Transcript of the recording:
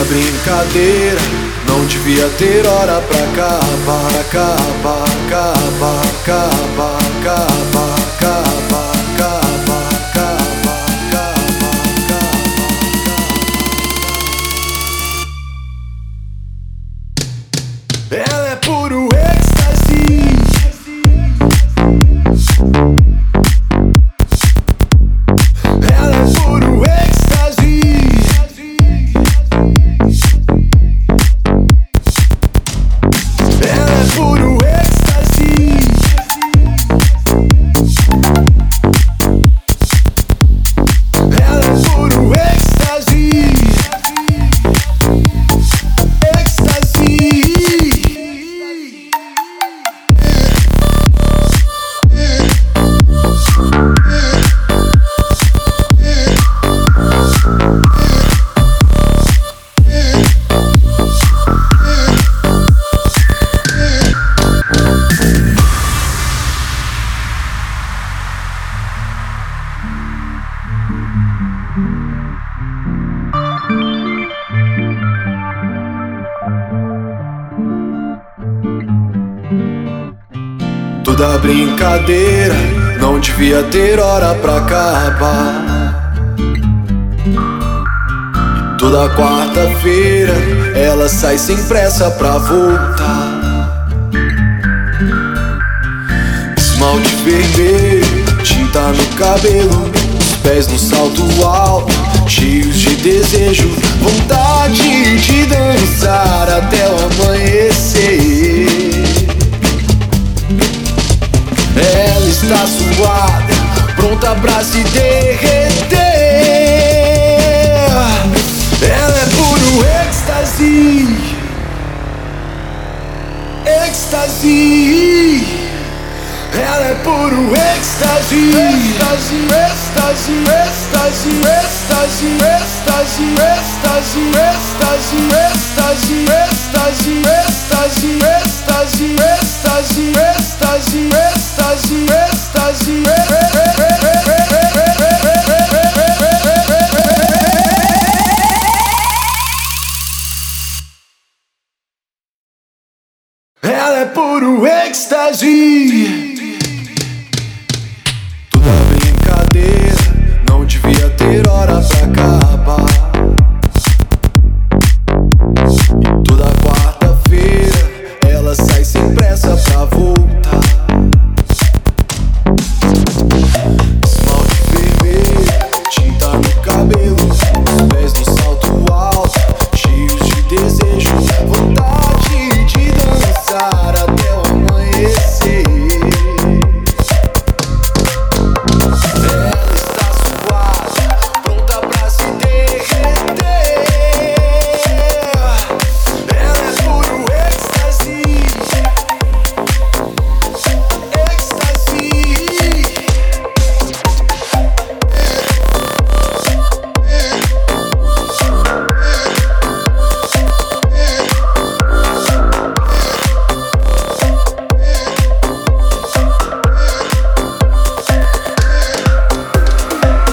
Toda brincadeira não devia ter hora pra acabar, acabar, acabar, acabar, acabar, acabar, acabar, acabar, acabar, acabar. Ela é puro êxtase. Ela é puro êxtase. Ela é puro êxtase. Ela é puro êxtase. Êxtase. Toda brincadeira não devia ter hora pra acabar. E toda quarta-feira ela sai sem pressa pra voltar. Esmalte vermelho, tinta no cabelo, os pés no salto alto, cheios de desejo, vontade de dançar até o amanhecer. Ela está suada, pronta pra se derreter. Ela é puro êxtase. Êxtase. Ela é puro êxtase. Êxtase, êxtase, êxtase, êxtase, êxtase, êxtase, êxtase, êxtase, êxtase, êxtase, êxtase, êxtase, êxtase, êxtase, êxtase. Ela é puro êxtase. Toda brincadeira não devia ter hora pra cá.